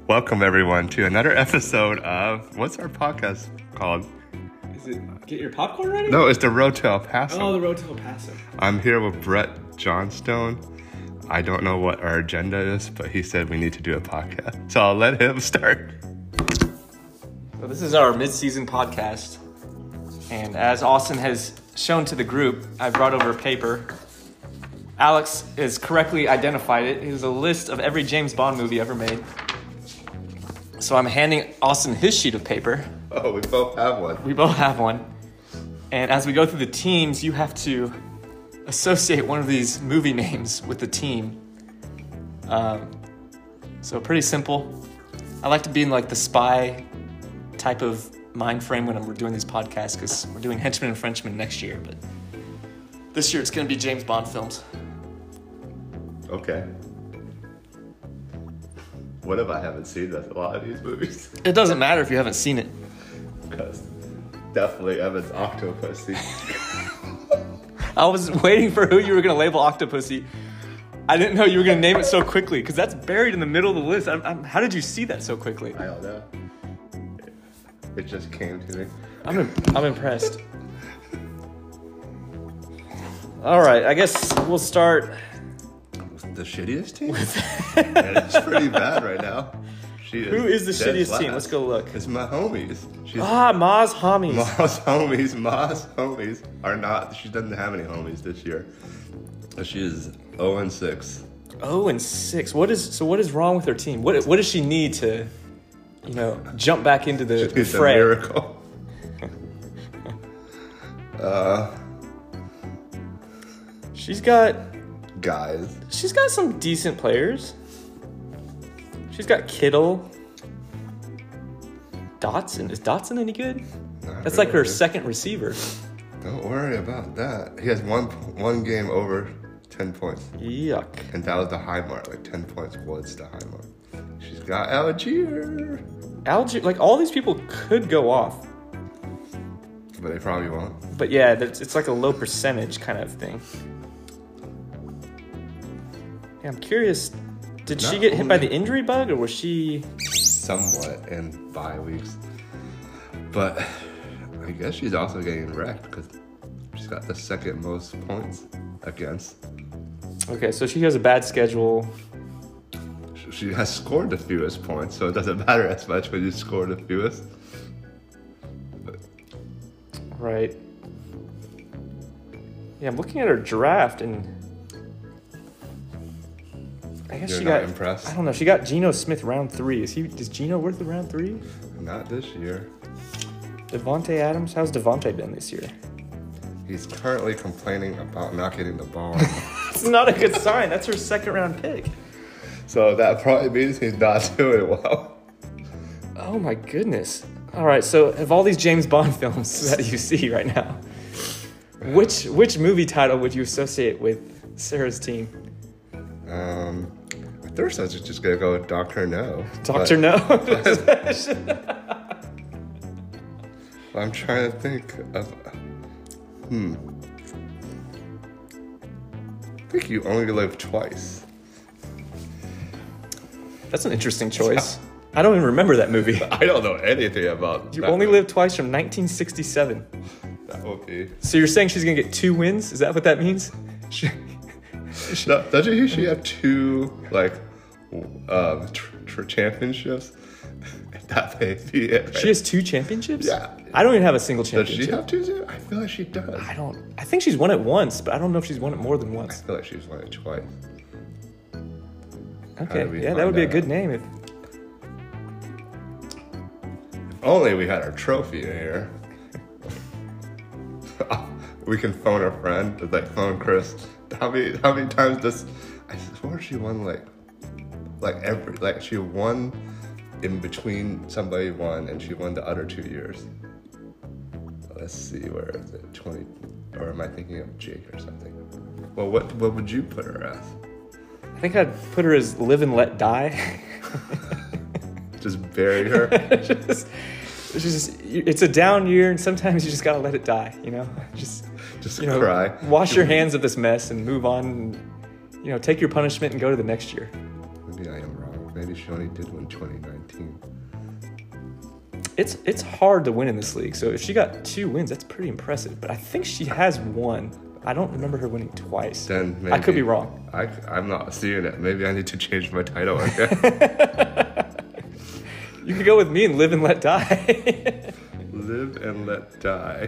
Welcome, everyone, to another episode of, what's our podcast called? Is it Get Your Popcorn Ready? No, it's the Road to El Paso. Oh, the Road to El Paso. I'm here with Brett Johnstone. I don't know what our agenda is, but he said we need to do a podcast. So I'll let him start. So this is our mid-season podcast. And as Austin has shown to the group, I brought over a paper. Alex has correctly identified it. It is a list of every James Bond movie ever made. So I'm handing Austin his sheet of paper. Oh, we both have one. We both have one. And as we go through the teams, you have to associate one of these movie names with the team. So pretty simple. I like to be in like the spy type of mind frame when we're doing these podcasts because we're doing Henchmen and Frenchmen next year. But this year it's going to be James Bond films. Okay. What if I haven't seen a lot of these movies? It doesn't matter if you haven't seen it. Because definitely Evan's Octopussy. I was waiting for who you were going to label Octopussy. I didn't know you were going to name it so quickly because that's buried in the middle of the list. How did you see that so quickly? I don't know. It just came to me. I'm impressed. All right, I guess we'll start. The shittiest team? And it's pretty bad right now. Who is the shittiest team? Let's go look. It's my homies. Ma's homies. Ma's homies are not. She doesn't have any homies this year. She is 0-6. 0-6. What is wrong with her team? What does she need to, jump back into the fray? A miracle. She's got some decent players. She's got Kittle. Dotson. Is Dotson any good? That's like her second receiver. Don't worry about that. He has one game over 10 points. Yuck. And that was the high mark. Like 10 points was the high mark. She's got Algier. Like all these people could go off. But they probably won't. But yeah, it's like a low percentage kind of thing. Yeah, I'm curious. Did she get hit by the injury bug, or was she somewhat in bye weeks? But I guess she's also getting wrecked because she's got the second most points against. Okay, so she has a bad schedule. She has scored the fewest points, so it doesn't matter as much when you score the fewest. But. Right. Yeah, I'm looking at her draft and. I guess You're not impressed? I don't know. She got Geno Smith round 3. Is Geno worth the round 3? Not this year. Devontae Adams? How's Devontae been this year? He's currently complaining about not getting the ball. That's not a good sign. That's her second round pick. So that probably means he's not doing well. Oh my goodness. All right, so of all these James Bond films that you see right now, which movie title would you associate with Sarah's team? At first I was just gonna go with Dr. No. Dr. No? I'm trying to think of. I think you only live twice. That's an interesting choice. I don't even remember that movie. I don't know anything about. You only live twice from 1967. That would be. So you're saying she's gonna get 2 wins? Is that what that means? No, doesn't she usually have 2 championships? That may be it. Right? She has 2 championships? Yeah. I don't even have a single championship. Does she have 2? I feel like she does. I think she's won it once, but I don't know if she's won it more than once. I feel like she's won it twice. Okay, yeah, that would be a good name. If only we had our trophy in here. We can phone a friend. Like phone Chris. How many times does? I swear she won she won in between somebody won and she won the other 2 years. Let's see, where is it? 20, or am I thinking of Jake or something? Well, what would you put her as? I think I'd put her as live and let die. Just bury her. It's a down year, and sometimes you just gotta let it die. Just cry. Wash your hands of this mess and move on. And, take your punishment and go to the next year. Maybe I am wrong. maybe she only did win 2019. It's hard to win in this league. So if she got 2 wins, that's pretty impressive. But I think she has one. I don't remember her winning twice. Then maybe, I could be wrong. I'm not seeing it. Maybe I need to change my title again. You could go with me and live and let die. Live and let die.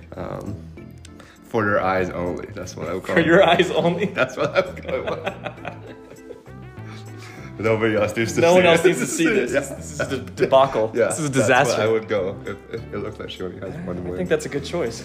For your eyes only. That's what I'm For calling your eyes only. That's what I'm going with. Nobody else needs to see No one else it. needs to see this. Yeah. This is a debacle. Yeah, This is a that's disaster. what I would go if it looks like she only has one win. I think that's a good choice.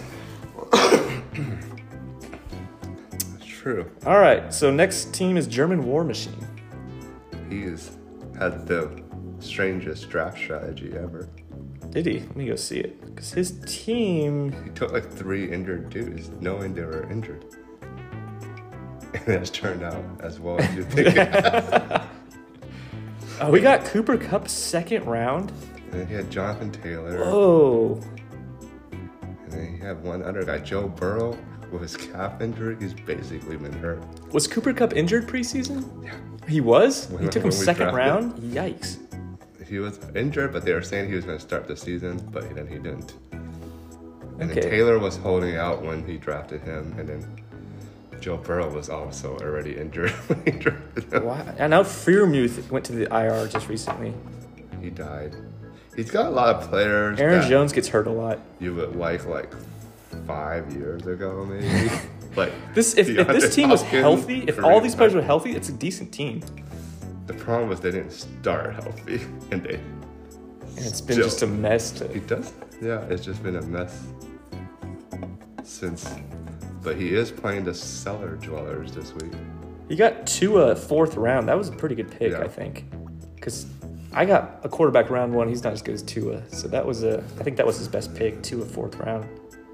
That's true. All right, so next team is German War Machine. He's had the strangest draft strategy ever. Did he? Let me go see it. Because his team... He took like 3 injured dudes, knowing they were injured. And it's turned out as well as you think it has. Oh, we got Cooper Kupp 2nd round. And then he had Jonathan Taylor. Oh. And then he had one other guy, Joe Burrow, with his calf injury. He's basically been hurt. Was Cooper Kupp injured preseason? Yeah. He was? He When- took him when we 2nd drafted. round? Yikes. He was injured, but they were saying he was going to start the season, but then he didn't. And Okay. then Taylor was holding out when he drafted him, and then Joe Burrow was also already injured when he drafted him. Wow. I know Freiermuth went to the IR just recently. He died. He's got a lot of players Aaron that Jones gets hurt a lot. you would like 5 years ago, maybe. Like If this DeAndre team was Hopkins, healthy, if Kareem all these players Hunt. were healthy, it's a decent team. The problem was they didn't start healthy, and they. And it's been still- just a mess to... He does. Yeah, it's just been a mess since. But he is playing the Cellar Dwellers this week. He got Tua 4th round. That was a pretty good pick, Yeah. I think. Because I got a quarterback round 1. He's not as good as Tua. So that was I think that was his best pick, Tua 4th round.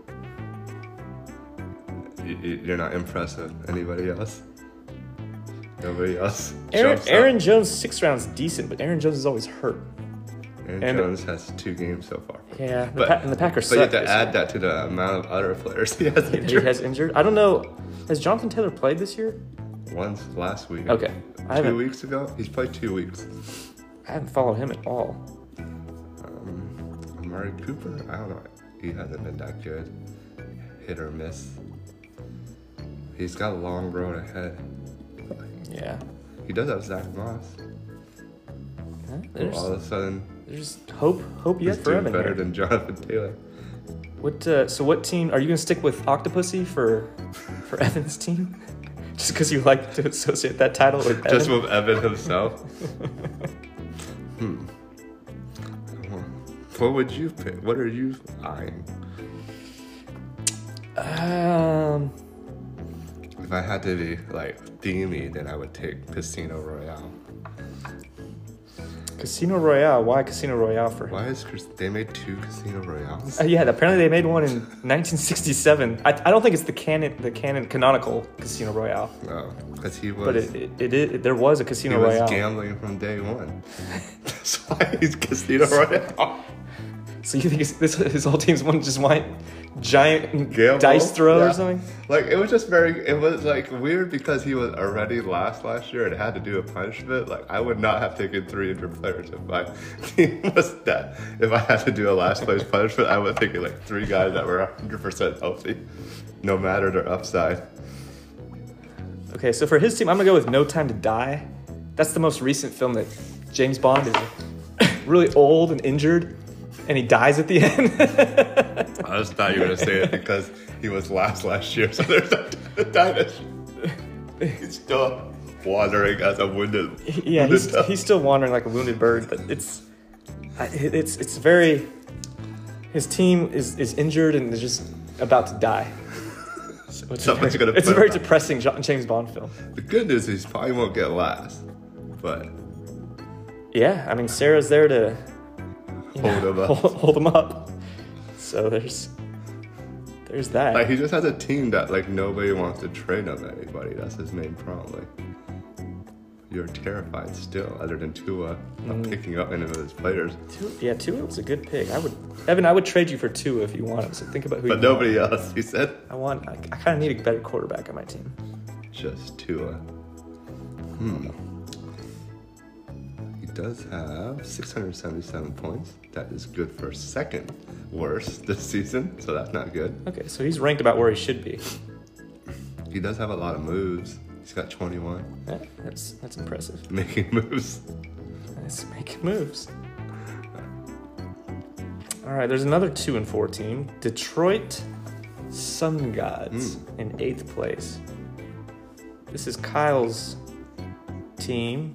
You're not impressed with anybody else. Nobody else. Aaron, jumps up. Aaron Jones 6th round's decent, but Aaron Jones is always hurt. Aaron and- Jones has 2 games so far. Yeah, But- and the Packers But you suck. have to this add year. that to the amount of other players he has He injured. has injured. I don't know. Has Jonathan Taylor played this year? Once last week. Okay. I 2 haven't, weeks ago? He's played 2 weeks. I haven't followed him at all. Amari Cooper? I don't know. He hasn't been that good. Hit or miss. He's got a long road ahead. Yeah. He does have Zach Moss. Huh? But all of a sudden, There's hope he's yet for doing him in better here. than Jonathan Taylor. So what team are you gonna stick with? Octopussy for Evan's team? Just because you like to associate that title with Evan? Just with Evan himself. What would you pick? What are you eyeing? If I had to be themey, then I would take Casino Royale. Casino Royale. Why Casino Royale for him? Why is they made 2 Casino Royales? Yeah, apparently they made one in 1967. I don't think it's the canonical Casino Royale, No, because he was. but there was a he Casino was Royale. gambling from day one. That's why he's Casino Royale. So you think his whole team's just giant Gamble? dice throw Yeah. or something? It was just weird because he was already last year and had to do a punishment. I would not have taken 300 players if my team was that. If I had to do a last place punishment, I would have taken 3 guys that were 100% healthy, no matter their upside. Okay, so for his team, I'm gonna go with No Time to Die. That's the most recent film that James Bond is really old and injured, and he dies at the end. I just thought you were going to say it because he was last year, so there's no dynasty. He's still wandering as a wounded. Yeah, wounded duck. he's still wandering like a wounded bird, but it's very. His team is injured and is just about to die. So Someone's gonna it's put a very him back. depressing James Bond film. The good news is he probably won't get last, but Yeah, I mean Sarah's there to hold him up. hold him up. So there's that. He just has a team that nobody wants to trade him to anybody. That's his main problem. You're terrified still, other than Tua picking up any of his players. Tua was a good pick. Evan, I would trade you for Tua if you want him. So think about who. But you nobody want. else, he said. I kind of need a better quarterback on my team. Just Tua. does have 677 points. That is good for second worst this season, so that's not good. Okay, so he's ranked about where he should be. He does have a lot of moves. He's got 21. Yeah, that's impressive. Making moves. Nice, making moves. All right, there's another 2-4 team. Detroit Sun Gods in 8th place. This is Kyle's team.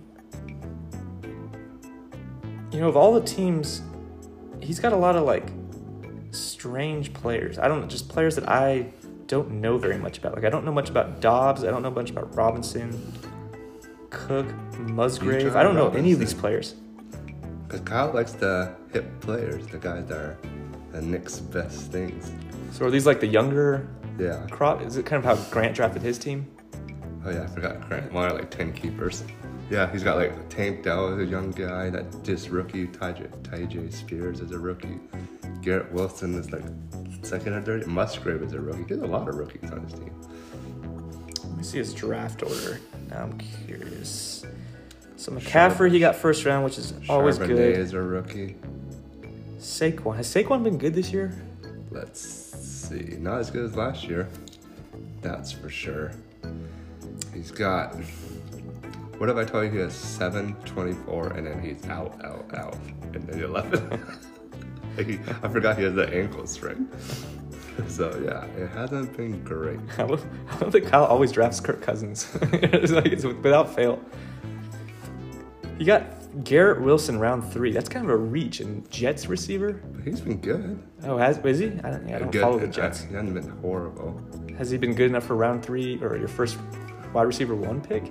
You know, of all the teams, he's got a lot of like strange players. I don't know, just players that I don't know very much about. Like I don't know much about Dobbs. I don't know much about Robinson, Cook, Musgrave. I don't know any of these players. Because Kyle likes the hip players, the guys that are the Knicks' best things. So are these like the younger Yeah. crop? Is it kind of how Grant drafted his team? Oh yeah, I forgot Grant. One of like 10 keepers. Yeah, he's got like Tank Dell is a young guy. That just rookie. Ty J Spears is a rookie. Garrett Wilson is like second or third. Musgrave is a rookie. There's a lot of rookies on his team. Let me see his draft order. Now I'm curious. So McCaffrey, he got first round, which is always Charbonnet good. is a rookie. Saquon. Has Saquon been good this year? Let's see. Not as good as last year. That's for sure. He's got... What if I told you he has 7, 24, and then he's out, and then 11? I forgot he has the ankle sprain. So yeah, it hasn't been great. I don't think Kyle always drafts Kirk Cousins. it's without fail. You got Garrett Wilson round 3. That's kind of a reach. And Jets receiver? But he's been good. Oh, is he? I don't Good. follow the Jets. He hasn't been horrible. Has he been good enough for round 3 or your first wide receiver 1 pick?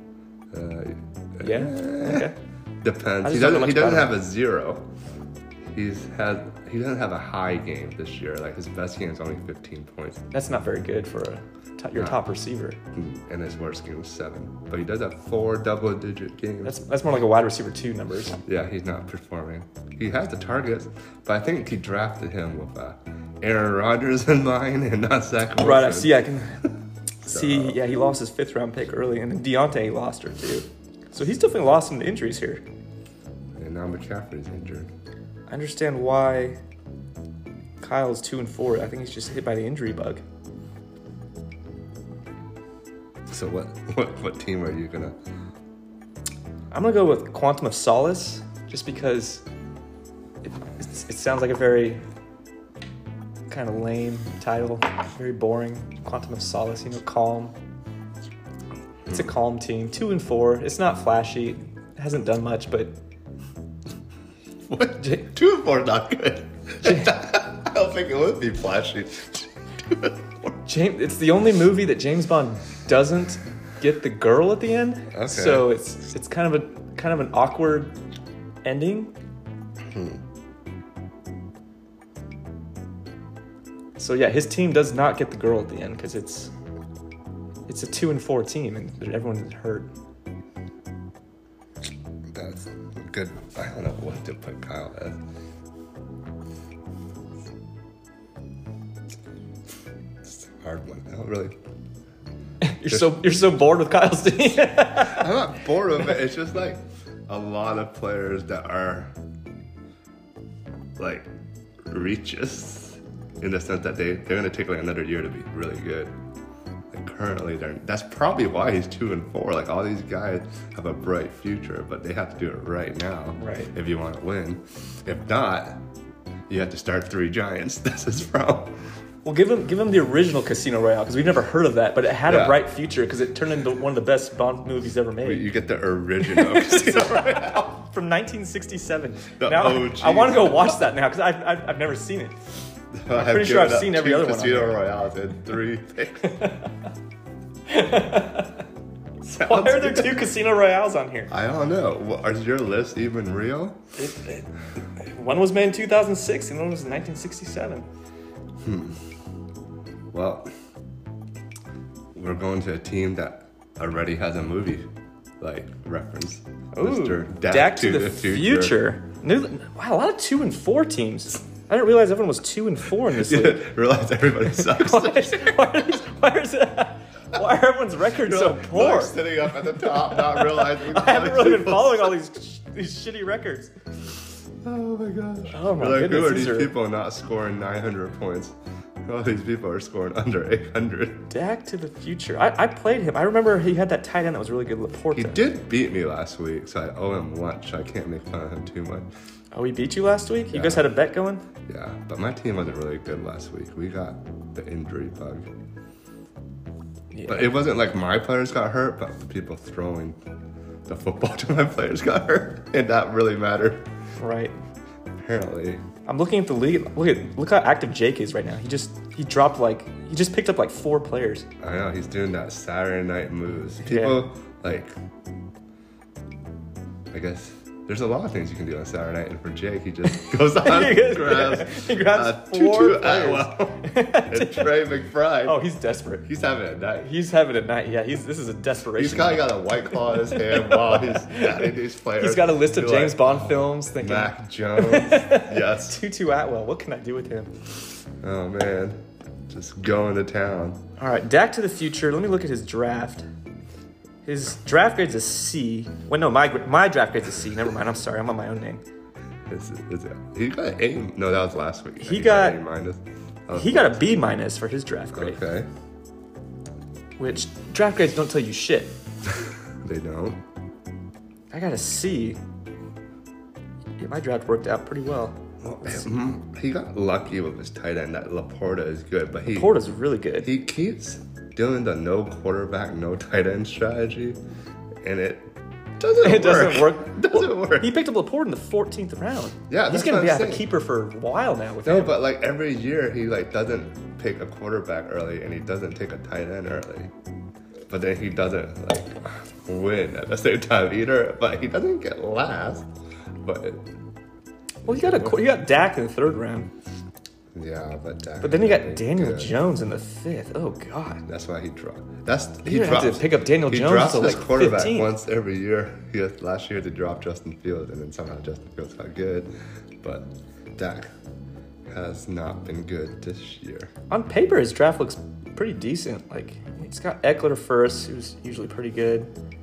Yeah. Okay. Depends. I He just don't know doesn't. He much doesn't about have a 0. He doesn't have a high game this year. Like his best game is only 15 points, That's not very good for your No. top receiver. and his worst game was 7. But he does have 4 double-digit games. That's more like a wide receiver 2 numbers. Yeah, he's not performing. He has the targets, but I think he drafted him with Aaron Rodgers in mind and not Zach Wilson. Right, I can see. Yeah, he lost his 5th round pick early, and then Deontay lost her too. So he's definitely lost some injuries here. And now McCaffrey's injured. I understand why Kyle's 2-4. I think he's just hit by the injury bug. So what team are you gonna? I'm gonna go with Quantum of Solace, just because it sounds like a very kind of lame title, very boring. Quantum of Solace, calm. It's a calm team. 2-4. It's not flashy. It hasn't done much, but What? 2 and 4 not good. I don't think it would be flashy. 2 and 4. It's the only movie that James Bond doesn't get the girl at the end. Okay. So it's kind of an awkward ending. So yeah, his team does not get the girl at the end because it's a 2-4 team and everyone is hurt. That's good. I don't know what to put Kyle as. It's a hard one. I don't really. You're so bored with Kyle's team. I'm not bored of it. It's just like a lot of players that are like reaches in the sense that they're gonna take like another year to be really good. Like currently, that's probably why he's 2-4. Like all these guys have a bright future, but they have to do it right now, Right. if you want to win. If not, you have to start 3 Giants. That's his problem. Well, give him the original Casino Royale because we've never heard of that, but it had a Yeah. bright future because it turned into one of the best Bond movies ever made. You get the original Casino Royale. From 1967. The now, OG. I want to go watch that now because I've never seen it. I'm pretty sure I've seen every other one on Casino there. Royales and 3 picks. Why are there 2 Casino Royales on here? I don't know. Well, is your list even real? One was made in 2006 and one was in 1967. Well, we're going to a team that already has a movie like reference. Ooh, Mr. Dak to the Future. Wow, a lot of 2-4 teams. I didn't realize everyone was 2-4 in this league. Realize everybody sucks. Why is it? Why are everyone's records so poor? Like sitting up at the top, not realizing. I haven't really been following all these shitty records. Oh my gosh. Oh my Like, goodness. who are these people not scoring 900 points? All these people are scoring under 800. Dak to the future. I played him. I remember he had that tight end that was really good, Laporta. He did beat me last week, so I owe him lunch. I can't make fun of him too much. Oh, he beat you last week? You Yeah. guys had a bet going? Yeah, but my team wasn't really good last week. We got the injury bug. Yeah. But it wasn't like my players got hurt, but the people throwing the football to my players got hurt, and that really mattered. Right. Apparently. I'm looking at the league. Look how active Jake is right now. He just picked up like 4 players. I know, he's doing that Saturday night moves. People, like, I guess there's a lot of things you can do on Saturday night, and for Jake, he just goes on and grabs, he grabs 4 Tutu players. Atwell and Trey McBride. Oh, he's desperate. He's having it at night. He's having it at night. Yeah, this is a desperation. He's kind of got a White Claw in his hand while he's adding these players. He's got a list of You're James like, Bond films thinking, Mac Jones. Yes. Tutu Atwell, what can I do with him? Oh, man. Just going to town. All right, Dak to the future. Let me look at his draft. His draft grade's a C. Well, no, my draft grade's a C. Never mind. I'm sorry. I'm on my own name. He got an A. No, that was last week. He got A minus. He got a B minus for his draft grade. Okay. Which draft grades don't tell you shit. They don't. I got a C. Yeah, my draft worked out pretty well. He got lucky with his tight end. That Laporta is good, but Porta's really good. He keeps doing the no quarterback, no tight end strategy, and it doesn't work. Doesn't work. He picked up Laporta in the 14th round. Yeah, he's that's gonna what be I'm a saying. keeper for a while now with No, him. but like every year he like doesn't pick a quarterback early, and he doesn't take a tight end early. But then he doesn't like win at the same time either. But he doesn't get last. But Well, he got Dak in the 3rd round. yeah, but Dak. But then he got Daniel Jones in the 5th. Oh God. That's why he dropped. He didn't have to pick up Daniel He Jones drops until his like quarterback 15. once every year. Last year they dropped Justin Fields, and then somehow Justin Fields got good. But Dak has not been good this year. On paper, his draft looks pretty decent. Like he's got Eckler first, who's usually pretty good.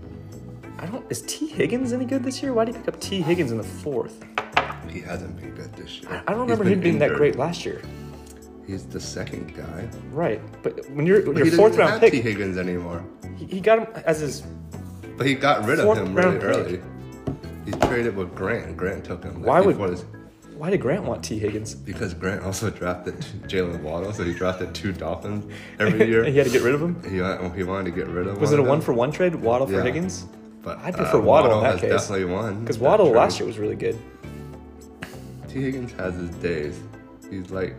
Is T. Higgins any good this year? Why did he pick up T. Higgins in the 4th? He hasn't been good this year. I don't remember him being that great last year. He's the second guy. Right, but when you're He 4th round have pick, T. Higgins anymore. he got him as his. But he got rid of Fourth him really round pick. early. He traded with Grant. Grant took him. Why did Grant want T. Higgins? Because Grant also drafted Jalen Waddle, so he drafted 2 Dolphins every year. He had to get rid of him. He wanted to get rid of. Was it a one 1-for-1 trade, Waddle for Yeah. Higgins? But I'd prefer Waddle in that has case. definitely won. Because that Waddle trade. last year was really good. T. Higgins has his days. He's like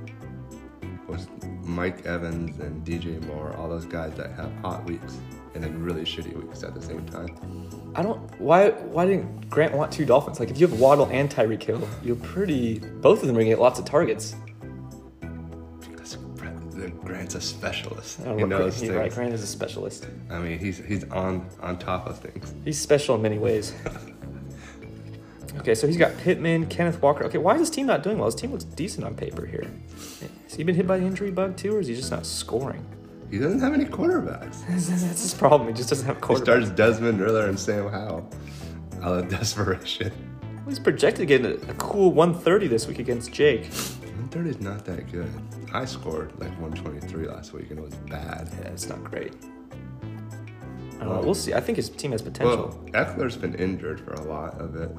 Mike Evans and DJ Moore, all those guys that have hot weeks and then really shitty weeks at the same time. Why didn't Grant want 2 Dolphins? Like if you have Waddle and Tyreek Hill, both of them are gonna get lots of targets. Because Grant's a specialist. I don't He know, knows things. right, Grant is a specialist. I mean, he's on top of things. He's special in many ways. Okay, so he's got Pittman, Kenneth Walker. Okay, why is his team not doing well? His team looks decent on paper here. Has he been hit by the injury bug too, or is he just not scoring? He doesn't have any quarterbacks. That's his problem. He just doesn't have He quarterback. starts Desmond Ritter and Sam Howell out of desperation. Well, he's projected to get a cool 130 this week against Jake. 130 is not that good. I scored like 123 last week and it was bad. Yeah, it's not great. I don't know. We'll see. I think his team has potential. Well, Eckler's been injured for a lot of it.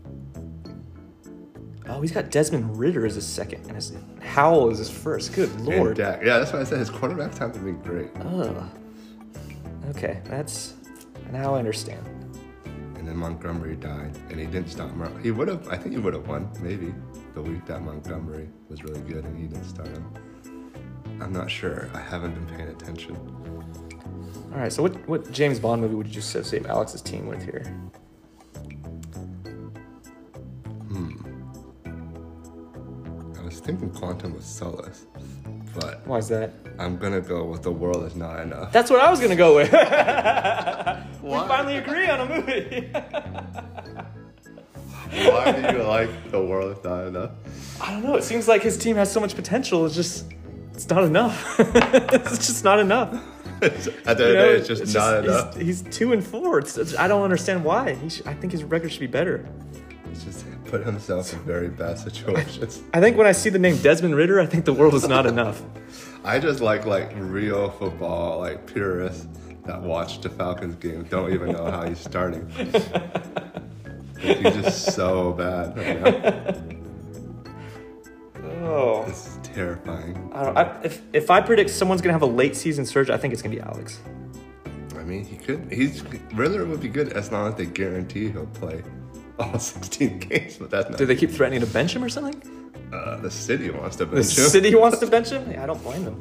Oh, he's got Desmond Ritter as his second, and his Howell is his first. Good lord. And Dak. Yeah, that's why I said his quarterbacks haven't been great. Ugh. Okay, now I understand. And then Montgomery died, and he didn't start. I think he would have won, maybe, the week that Montgomery was really good and he didn't start him. I'm not sure. I haven't been paying attention. All right, so what James Bond movie would you associate Alex's team with here? I was thinking Quantum of Solace, but Why is that? I'm gonna go with The World Is Not Enough. That's what I was gonna go with. We finally agree on a movie. Why do you like The World Is Not Enough? I don't know. It seems like his team has so much potential. It's not enough. It's just not enough. At the end of the day, it's just not enough. He's 2-4. I don't understand why. I think his record should be better. He's just put himself in very bad situations. I think when I see the name Desmond Ridder, I think the world is not enough. I just like real football, like purists that watch the Falcons game don't even know how he's starting. He's just so bad right now. Oh, This is terrifying. if I predict someone's gonna have a late season surge, I think it's gonna be Alex. I mean, he could. Riddler would be good as long as they guarantee he'll play all 16 games. But that's not. Do they keep threatening to bench him or something? The city wants to The bench him. city wants to bench him? Yeah, I don't blame them.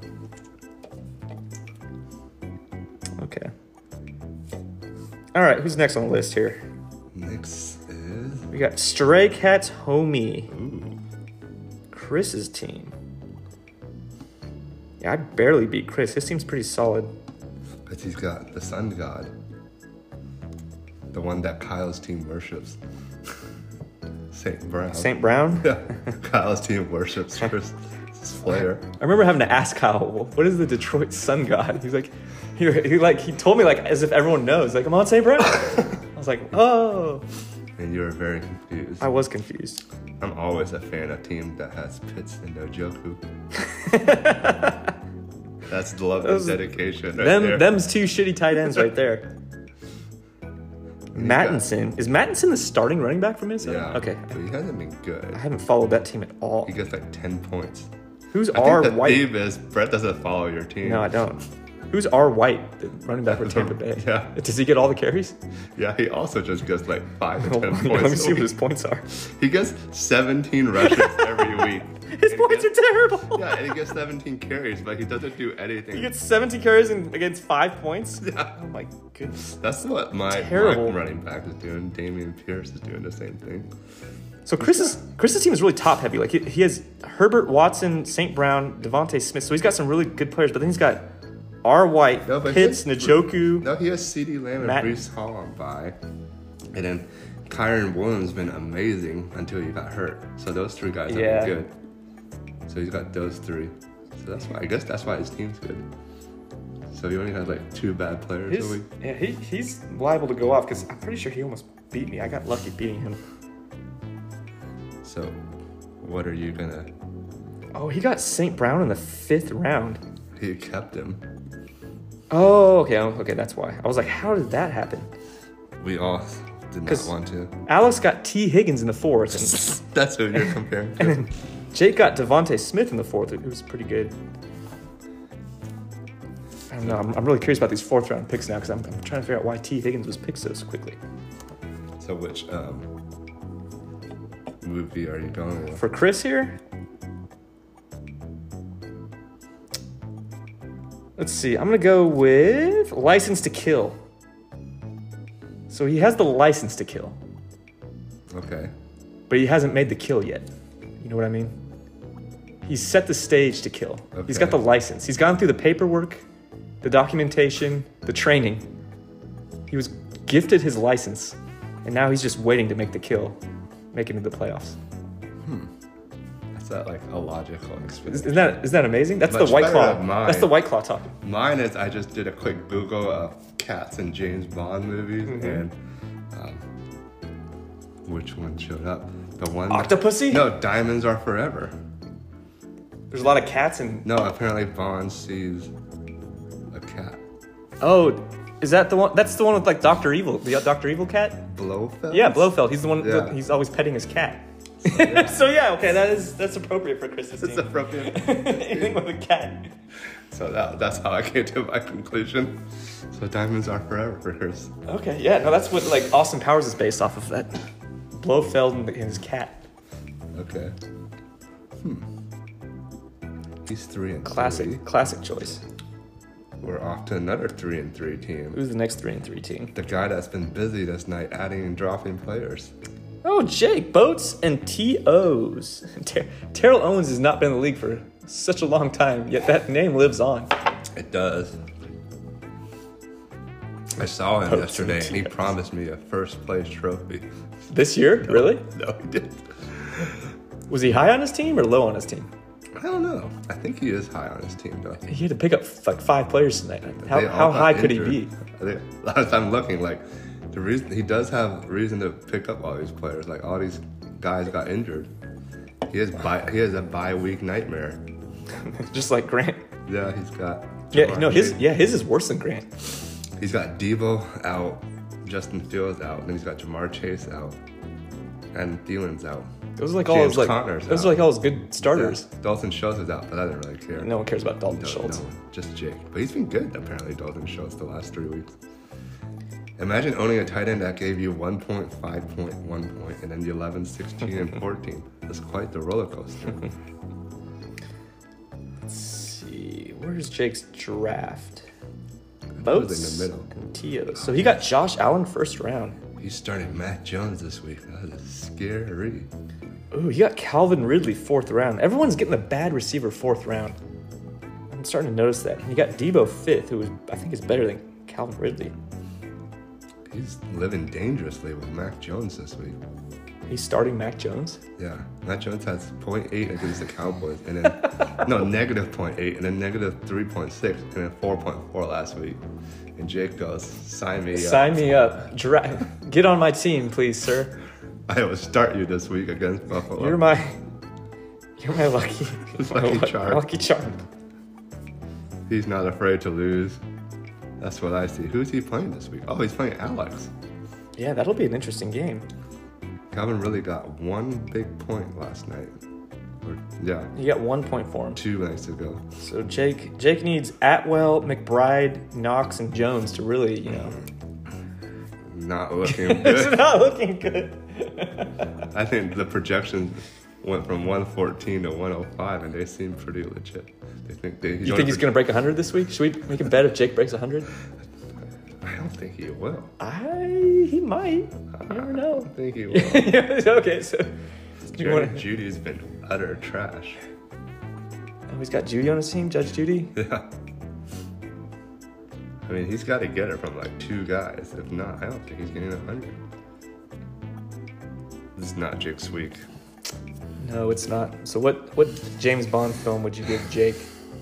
Okay. All right, who's next on the list here? Next is We got Stray Cats Homie. Chris's team. Yeah, I barely beat Chris. His team's pretty solid. but he's got the Sun God, the one that Kyle's team worships. St. Brown. St. Brown? Yeah, Kyle's team worships Chris Flair. I remember having to ask Kyle, well, what is the Detroit Sun God? He's like, he told me like as if everyone knows. Like, I'm on St. Brown. I was like, oh. And you were very confused. I was confused. I'm always a fan of team that has Pitts and Njoku. That's the love and dedication right there. Them's two shitty tight ends right there. Mattinson. Is Mattinson the starting running back for Minnesota? Yeah. Okay. But he hasn't been good. I haven't followed that team at all. He gets like 10 points. Who's I R. think the White? theme is Brett doesn't follow your team. No, I don't. Who's R. White, the running back for Tampa Bay? Yeah. Does he get all the carries? Yeah, he also just gets like 5 to 10 points. Let me see a what his week. points are. He gets 17 rushes every week. His And he points are gets- terrible. Yeah, and he gets 17 carries, but he doesn't do anything. He gets 17 carries against 5 points? Yeah. Oh my goodness. That's what my Terrible. running back is doing. Damian Pierce is doing the same thing. So Chris's team is really top heavy. Like he has Herbert, Watson, St. Brown, Devontae Smith. So he's got some really good players, but then he's got R. White, No, but Pitts, his- Njoku. No, he has CeeDee Lamb and Matt- Breece Hall on bye. And then Kyron Williams been amazing until he got hurt. So those three guys Yeah. have been good. So he's got those three. So that's why I guess that's why his team's good. So he only has like 2 bad players a week. Yeah, he's liable to go off because I'm pretty sure he almost beat me. I got lucky beating him. So what are you gonna? Oh, he got St. Brown in the 5th round. He kept him. Oh, okay, that's why. I was like, how did that happen? We all did not 'Cause- want to. Alex got T. Higgins in the 4th, That's who you're comparing and to. then Jake got Devontae Smith in the 4th. It was pretty good. I don't know. I'm really curious about these 4th round picks now because I'm trying to figure out why T. Higgins was picked so quickly. So which movie are you going with? For Chris here, let's see. I'm gonna go with License to Kill. So he has the license to kill, Okay. but he hasn't made the kill yet. You know what I mean? He's set the stage to kill. He's got Okay. the license. He's gone through the paperwork, the documentation, the training. He was gifted his license, and now he's just waiting to make the kill, make it into the playoffs. Is that like a logical experience? Isn't that amazing? That's Much the White better Claw. than mine. That's the White Claw talking. Mine is I just did a quick Google of cats and James Bond movies and which one showed up? The one. Octopussy? No, Diamonds Are Forever. There's a lot of cats and. No, apparently Bond sees a cat. Oh, is that the one? That's the one with like Dr. Evil, the Dr. Evil cat. Blofeld? Yeah, Blofeld. He's the one. Yeah. He's always petting his cat. yeah. So yeah, okay, that's appropriate for Chris's It's team. appropriate. Anything with a cat. So that's how I came to my conclusion. So Diamonds Are Forever for Chris. Okay, yeah, no, that's what like Austin Powers is based off of. That Blofeld and his cat. Okay. He's 3-3. Classic choice. We're off to another 3-3 team. Who's the next 3-3 team? The guy that's been busy this night adding and dropping players. Oh, Jake Boats and TOs. Terrell Owens has not been in the league for such a long time, yet that name lives on. It does. I saw him Post yesterday and he and promised me a first place trophy. This year, really? No, he didn't. Was he high on his team or low on his team? I don't know. I think he is high on his team, though. He had to pick up like 5 players tonight. They all How got high could he injured. be? Last I'm looking, like, the reason he does have reason to pick up all these players. Like, all these guys got injured. He has a bye-week nightmare. Just like Grant. Yeah, he's got... Yeah, no, his Chase. is worse than Grant. He's got Debo out, Justin Fields out, and then he's got Jamar Chase out, and Thielen's out. Those are like all James his Conner's those out. are like all his good starters. Yeah, Dalton Schultz is out, but I didn't really care. No one cares about Dalton No, Schultz. no, just Jake. But he's been good, apparently, Dalton Schultz, the last 3 weeks. Imagine owning a tight end that gave you 1 point, 5 point, 1 point, and then the 11, 16, and 14. That's quite the roller coaster. Let's see, where's Jake's draft? It Boats was in the middle. and Tios. So he got Josh Allen first round. He started Matt Jones this week. That is scary. Ooh, he got Calvin Ridley 4th round. Everyone's getting the bad receiver 4th round. I'm starting to notice that. And you got Debo 5th, who I think is better than Calvin Ridley. He's living dangerously with Mac Jones this week. He's starting Mac Jones. Yeah, Matt Jones has 0.8 against the Cowboys, and then no, negative 0.8, and then negative 3.6, and then 4.4 last week. And Jake goes, "Sign me up. Sign me up. Get on my team, please, sir. I will start you this week against Buffalo." You're my lucky Lucky charm. Lucky charm. He's not afraid to lose. That's what I see. Who's he playing this week? Oh, he's playing Alex. Yeah, that'll be an interesting game. Calvin really got 1 big point last night. Yeah, You got 1 point for him. 2 nights ago. So Jake needs Atwell, McBride, Knox, and Jones to really, Not looking it's good. not looking good. I think the projections went from 114 to 105, and they seem pretty legit. They think You think he's going to break 100 this week? Should we make a bet if Jake breaks 100? I don't think he will. He might. You never I know. don't think he will. Okay, so Jerry Judy's been utter trash. Oh, he's got Judy on his team, Judge Judy. Yeah. I mean, he's got to get it from like 2 guys. If not, I don't think he's getting 100. This is not Jake's week. No, it's not. So what James Bond film would you give Jake?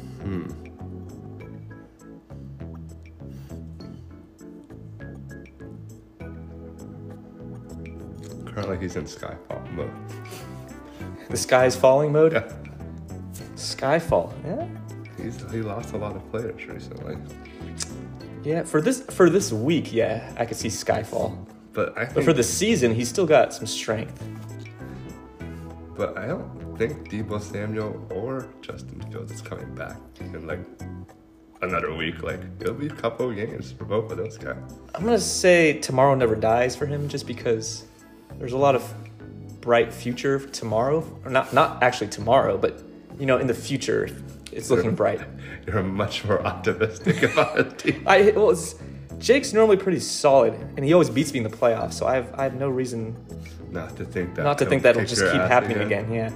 Currently, he's in Skyfall mode. The Sky's Falling mode? Yeah. Skyfall. Yeah. He lost a lot of players recently. Yeah, for this week, yeah, I could see Skyfall. But But for the season, he's still got some strength. But I don't think Debo Samuel or Justin Fields is coming back in like another week. Like, it'll be a couple of games for both of those guys. I'm gonna say tomorrow never dies for him, just because there's a lot of bright future for tomorrow. Or not actually tomorrow, but in the future, it's looking bright. You're much more optimistic about a team. Jake's normally pretty solid, and he always beats me in the playoffs. So I have no reason Not to think that. not to think that'll just keep happening again. Yeah,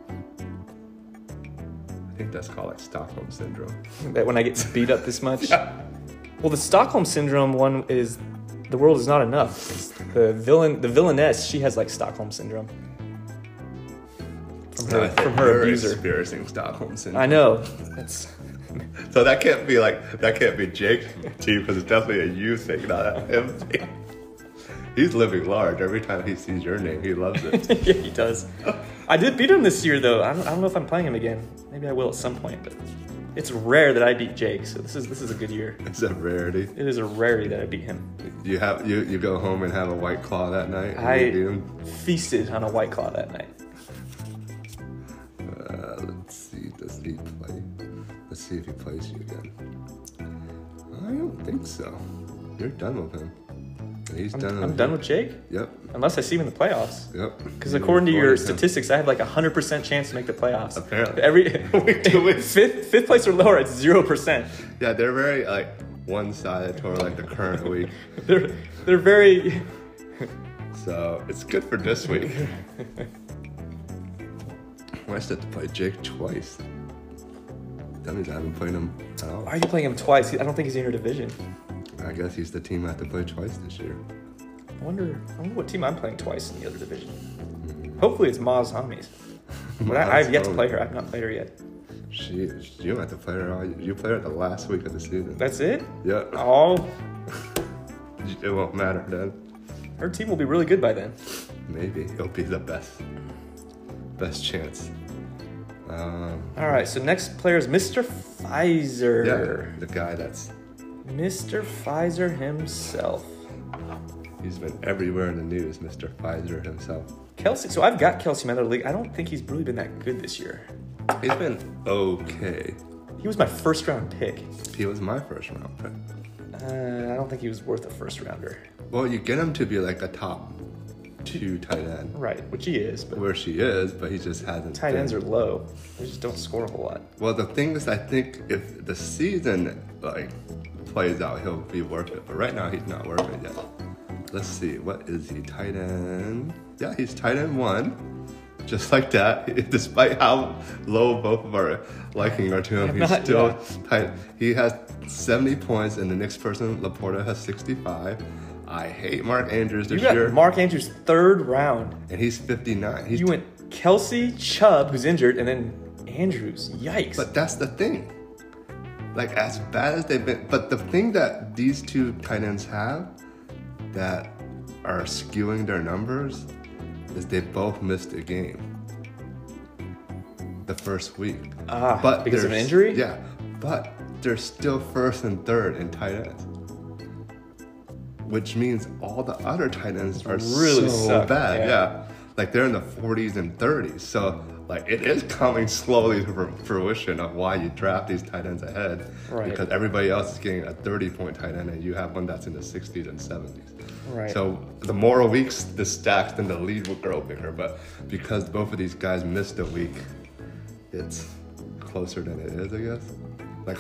I think that's called like Stockholm syndrome. that when I get beat up this much. Yeah. Well, the Stockholm syndrome one is the world is not enough. It's the villainess, she has like Stockholm syndrome from her You're abuser. experiencing Stockholm syndrome. I know. That's So that can't be Jake's team because it's definitely a you thing, not a him thing. He's living large. Every time he sees your name, he loves it. yeah, he does. I did beat him this year though. I don't know if I'm playing him again. Maybe I will at some point, but it's rare that I beat Jake. So this is a good year. It's a rarity. It is a rarity that I beat him. You go home and have a White Claw that night. And I you beat him. feasted on a White Claw that night. Let's see. Does he play? Let's see if he plays you again. I don't think so. You're done with him. And he's done. I'm done with Jake, Yep. unless I see him in the playoffs. Yep. Because according to your statistics, I have like 100% chance to make the playoffs. Apparently. Every Week to week. fifth place or lower, it's 0%. Yeah, they're very like one-sided toward like the current week. They're very. So it's good for this week. I still have to play Jake twice. That means I haven't played him at all. Why are you playing him twice? I don't think he's in your division. I guess he's the team I have to play twice this year. I wonder what team I'm playing twice in the other division. Hopefully it's Maz Homies. But I've yet to play her. I've not played her yet. You don't have to play her all. You played her the last week of the season. That's it? Yeah. Oh. It won't matter then. Her team will be really good by then. Maybe it'll be the best chance. All right, so next player is Mr. Pfizer. Yeah, the guy that's... Mr. Pfizer himself. He's been everywhere in the news, Mr. Pfizer himself. Kelsey. So I've got Kelsey in my other league. I don't think he's really been that good this year. He's been okay. He was my first round pick. He was my first round pick. I don't think he was worth a first rounder. Well, you get him to be like a top 2 tight end. Right, which he is. But Where she is, but he just hasn't tight been. ends are low. They just don't score a whole lot. Well, the thing is, I think if the season plays out, he'll be worth it. But right now, he's not worth it yet. Let's see, what is he? Tight end? Yeah, he's tight end 1. Just like that, despite how low both of our liking are to him, he's still tight. He has 70 points, and the next person, Laporta, has 65. I hate Mark Andrews this year. You got Mark Andrews 3rd round. And he's 59. You went Kelsey, Chubb, who's injured, and then Andrews. Yikes. But that's the thing. Like, as bad as they've been, but the thing that these 2 tight ends have that are skewing their numbers is they both missed a game the first week. But because of an injury? Yeah, but they're still 1st and 3rd in tight ends, which means all the other tight ends are really so bad. Yeah, like they're in the 40s and 30s. So like it is coming slowly to fruition of why you draft these tight ends ahead, right? Because everybody else is getting a 30-point tight end, and you have one that's in the 60s and 70s. Right. So the more weeks this stacks, then the lead will grow bigger. But because both of these guys missed a week, it's closer than it is, I guess. Like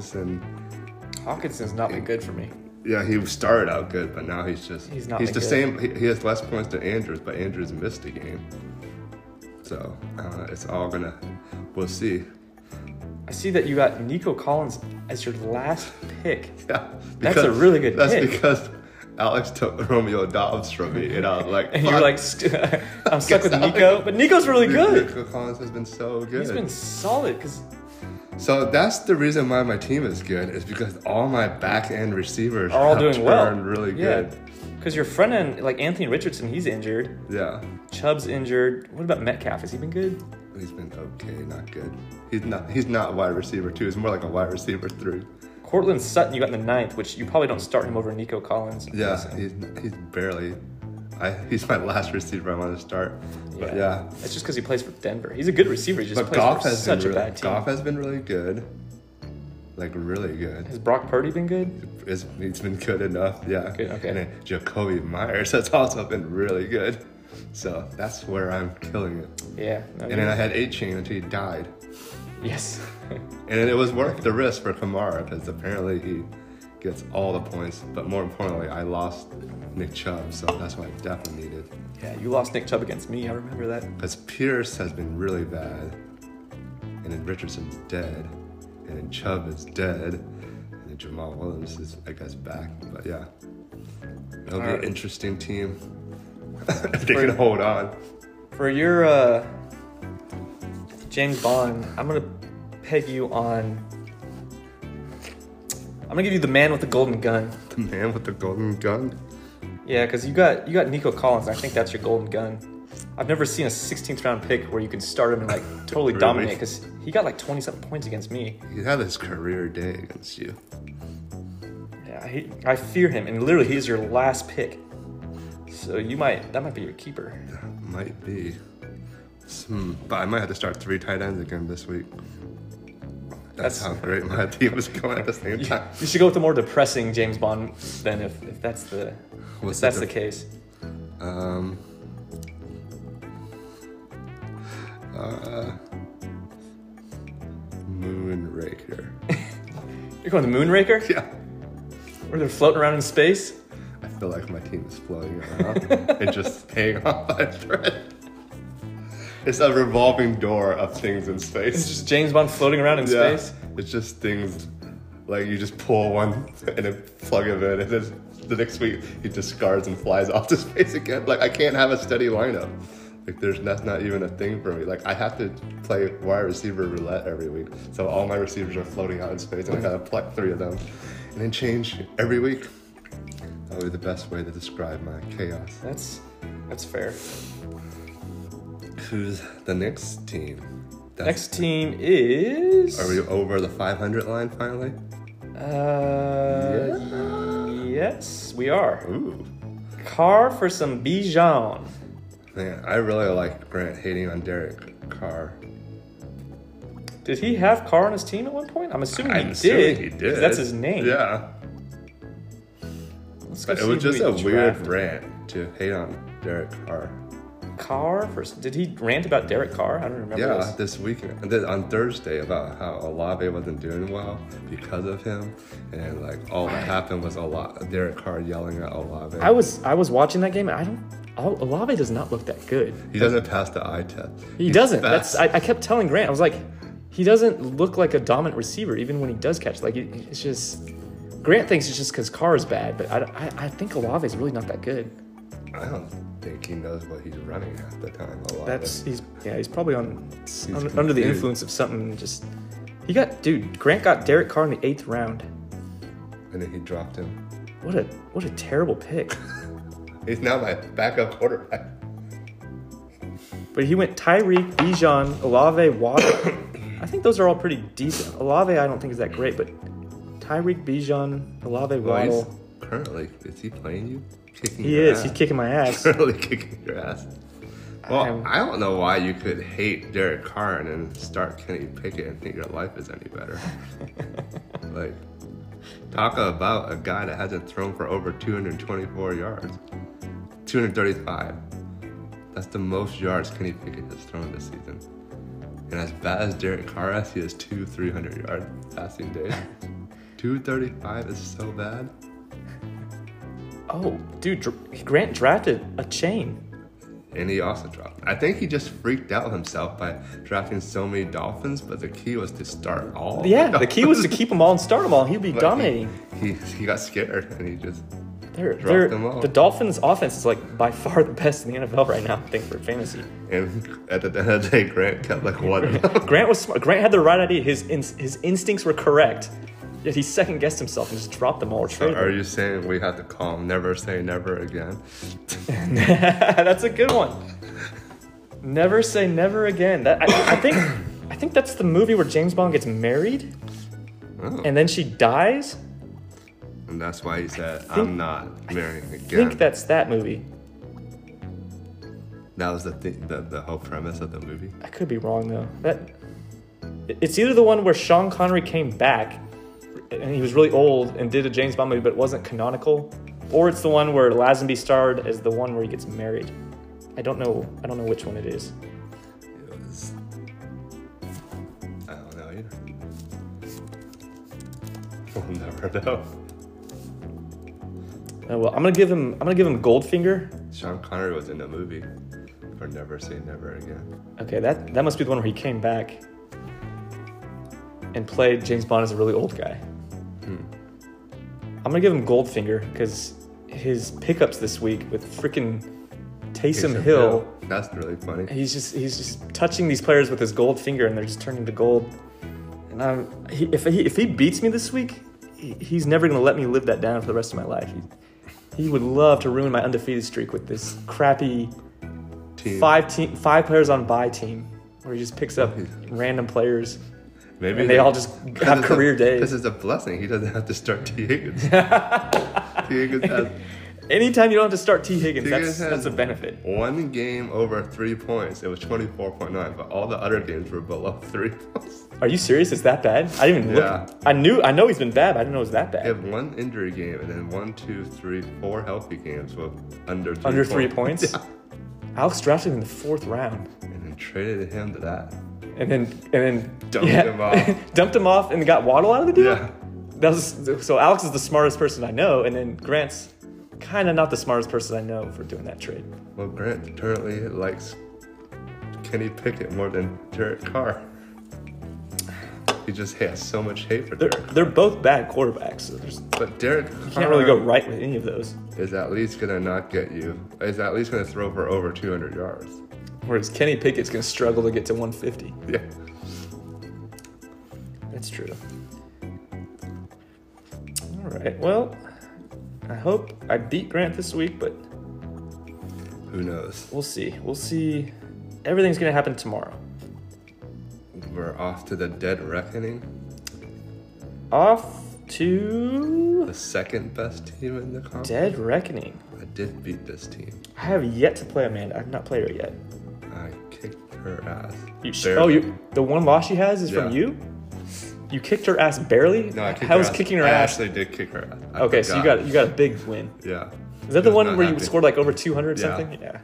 Hawkinson's not been good for me. Yeah, he started out good, but now he's not the good. same. He has less points than Andrews, but Andrews missed a game. So it's all we'll see. I see that you got Nico Collins as your last pick. Yeah, that's a really good pick. That's because Alex took Romeo Dobbs from me, and I was like, and you're like, I'm stuck with Nico, but Nico's really good. Nico Collins has been so good. He's been solid So that's the reason why my team is good, is because all my back end receivers are all doing well, really good. Because your front end, like Anthony Richardson, he's injured. Yeah. Chubb's injured. What about Metcalf? Has he been good? He's been okay, not good. He's not a wide receiver 2. He's more like a wide receiver 3. Cortland Sutton, you got in the 9th, which you probably don't start him over Nico Collins. Yeah, he's barely. He's my last receiver I want to start. But yeah. It's just because he plays for Denver. He's a good receiver. He just plays for such a bad team. Goff has been really good. Like, really good. Has Brock Purdy been good? He's been good enough, yeah. Good, okay. And then Jacoby Myers has also been really good. So that's where I'm killing it. Yeah. And then I had 8-chain until he died. Yes. And then it was worth the risk for Kamara, because apparently he gets all the points. But more importantly, I lost Nick Chubb, so that's what I definitely needed. Yeah, you lost Nick Chubb against me. I remember that. Because Pierce has been really bad, and then Richardson's dead, and then Chubb is dead, and then Jamal Williams is, I guess, back. But yeah, it'll be an interesting team if they can hold on. For your James Bond, I'm gonna peg you on. I'm gonna give you the man with the golden gun. The man with the golden gun. Yeah, because you got Nico Collins. And I think that's your golden gun. I've never seen a 16th round pick where you can start him and like totally Really? dominate, because he got like 27 points against me. He had his career day against you. Yeah, I fear him, and literally he's your last pick. So that might be your keeper. Might be. But I might have to start 3 tight ends again this week. That's how great my team is going at the same time. You should go with the more depressing James Bond then, if that's the case. Moonraker. You're going the Moonraker? Yeah. Where they're floating around in space? I feel like my team is floating around and just hanging on by a thread. It's a revolving door of things in space. It's just James Bond floating around in space? It's just things, like you just pull one and then plug him in, and then the next week he discards and flies off to space again. Like, I can't have a steady lineup. Like that's not even a thing for me. Like I have to play wide receiver roulette every week. So all my receivers are floating out in space and I gotta pluck 3 of them. And then change every week. That would be the best way to describe my chaos. That's fair. Who's the next team? Next team is... Are we over the 500 line finally? Yes, we are. Ooh. Carr for some Bijan. Man, I really like Grant hating on Derek Carr. Did he have Carr on his team at one point? I'm assuming he did. Because that's his name. Yeah. But it was just a weird rant to hate on Derek Carr. Did he rant about Derek Carr? I don't remember. Yeah, this weekend, on Thursday, about how Olave wasn't doing well because of him, and like all that happened was Derek Carr yelling at Olave. I was watching that game, and Olave does not look that good. He doesn't pass the eye test. He doesn't. I kept telling Grant, I was like, he doesn't look like a dominant receiver, even when he does catch. Like it's just Grant thinks it's just because Carr is bad, but I think Olave is really not that good. I don't think he knows what he's running at the time. He's probably under the influence of something. Grant got Derek Carr in the 8th round, and then he dropped him. What a terrible pick. He's now my backup quarterback. But he went Tyreek, Bijan, Olave, Waddle. I think those are all pretty decent. Olave I don't think is that great, but Tyreek, Bijan, Olave, Waddle. Currently, is he playing you? He is. He's kicking my ass. Really kicking your ass. Well, I don't know why you could hate Derek Carr and then start Kenny Pickett and think your life is any better. Like, talk about a guy that hasn't thrown for over 224 yards. 235. That's the most yards Kenny Pickett has thrown this season. And as bad as Derek Carr is, he has 2 300-yard passing days. 235 is so bad. Oh, dude, Grant drafted a chain. And he also dropped. I think he just freaked out himself by drafting so many Dolphins, but the key was to start all. Yeah, the key was to keep them all and start them all. He'd be dominating. He got scared and he just dropped them all. The Dolphins' offense is like by far the best in the NFL right now, I think, for fantasy. And at the end of the day, Grant kept like one. Grant was smart. Grant had the right idea. His instincts were correct. Yet he second guessed himself and just dropped them all. So are you saying we have to call him Never Say Never Again? That's a good one. Never Say Never Again. I think that's the movie where James Bond gets married, and then she dies. And that's why he said, "I'm not marrying again." I think that's that movie. That was the whole premise of the movie. I could be wrong though. It's either the one where Sean Connery came back and he was really old and did a James Bond movie, but it wasn't canonical, or it's the one where Lazenby starred as the one where he gets married. I don't know which one it is. I don't know either. We'll never know. Oh, well, I'm gonna give him Goldfinger. Sean Connery was in the movie for Never Say Never Again. Okay, that must be the one where he came back and played James Bond as a really old guy. I'm gonna give him Goldfinger because his pickups this week with freaking Taysom Hill. That's really funny. He's just touching these players with his gold finger, and they're just turning to gold. And if he beats me this week, he's never gonna let me live that down for the rest of my life. He would love to ruin my undefeated streak with this crappy team. five players on bye team where he just picks up random players. Maybe and they all just have career days. This is a blessing. He doesn't have to start T. Higgins. T. Higgins has... Anytime you don't have to start T. Higgins, that's a benefit. One game over 3 points. It was 24.9, but all the other games were below 3 points. Are you serious? It's that bad? I didn't even look. I know he's been bad, but I didn't know it was that bad. He had one injury game and then 1, 2, 3, 4 healthy games with under 3 under points. 3 points? Yeah. Alex drafted him in the 4th round. And then traded him to that. And then dumped him off. Dumped him off and got Waddle out of the deal? Yeah. So Alex is the smartest person I know, and then Grant's kind of not the smartest person I know for doing that trade. Well, Grant currently likes Kenny Pickett more than Derek Carr. He just has so much hate for Derek Carr. They're both bad quarterbacks. So but Derek Carr can't really go right with any of those. Is at least going to not get you. Is at least going to throw for over 200 yards. Whereas Kenny Pickett's going to struggle to get to 150. Yeah. That's true. All right. Well, I hope I beat Grant this week, but Who knows? we'll see. We'll see. Everything's going to happen tomorrow. We're off to the dead reckoning. Off to The second best team in the conference. Dead Reckoning. I did beat this team. I have yet to play Amanda. I've not played her yet. I kicked her ass. The one loss she has is from Yeah. you? You kicked her ass barely? No, I kicked How her was ass. kicking her I ass? actually did kick her ass. I Okay, so forgot. you got a big win. Yeah. Is that She the was one not where you happy. scored like over 200 Yeah. something? Yeah.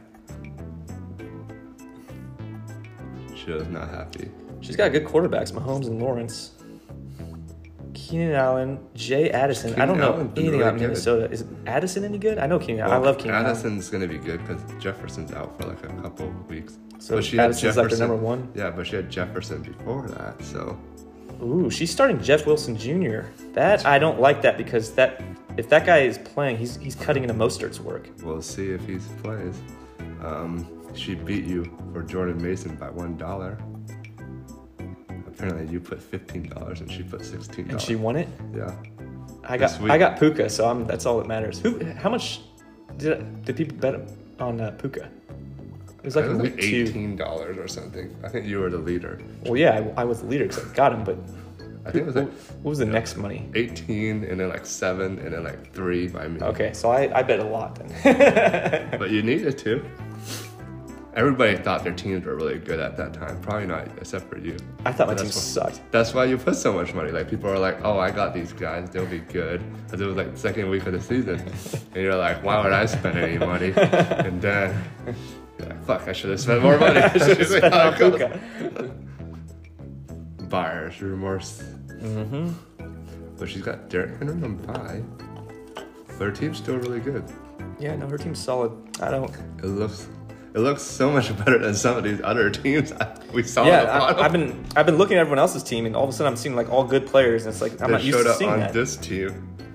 She was not happy. She's got good quarterbacks, Mahomes and Lawrence. Keenan Allen, Jay Addison. I don't Keenan know Allen's been anything really about good. Minnesota. Is Addison any good? I know Keenan. I love Keenan Allen. Addison's going to be good because Jefferson's out for like a couple of weeks. So But she had Addison's like their Jefferson- number one? Yeah, but she had Jefferson before that, so Ooh, she's starting Jeff Wilson Jr. That I don't like that because if that guy is playing, he's cutting into Mostert's work. we'll see if he plays. She beat you for Jordan Mason by $1. Apparently, you put $15 and she put $16. And she won it. Yeah. I This got week. I got Puka, so that's all that matters. How much did people bet on Puka? It was like It was week like two. $18 or something. I think you were the leader. Well, yeah, I was the leader because I got him. But I think it was like what was the next money? 18 and then like 7 and then like 3 by me. Okay, so I bet a lot then. But you needed to. Everybody thought their teams were really good at that time. Probably not, except for you. I thought my But team that's sucked. That's why you put so much money. Like people are like, "Oh, I got these guys; they'll be good." Because it was like the second week of the season, and you're like, "Why would I spend any money?" And then you're like, "Fuck, I should have spent more money." I should have spent on Puka. Buyer's remorse. Mm-hmm. But she's got Derrick Henry on bye. But her team's still really good. Yeah, no, her team's solid. I don't. It looks so much better than some of these other teams we saw. Yeah, at the bottom. I've been looking at everyone else's team, and all of a sudden I'm seeing like all good players, and it's like I'm They not used showed to up seeing on that. this team.